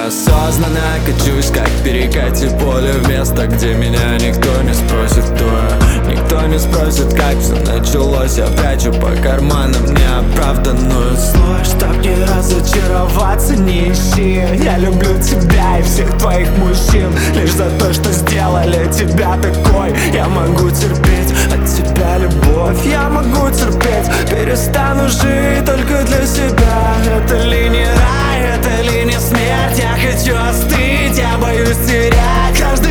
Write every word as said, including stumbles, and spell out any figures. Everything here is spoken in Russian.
неосознанно качусь, как перекати поле в место, где меня никто не спросит, кто я. Никто не спросит, как все началось. Я прячу по карманам неоправданную злость, чтоб не разочароваться, не ищи. Я люблю тебя и всех твоих мужчин лишь за то, что сделали тебя такой. Я могу терпеть от тебя любовь, я могу терпеть, перестану жить только для себя. Это ли не рай, это ли не смерть? Я хочу остыть, я боюсь терять каждый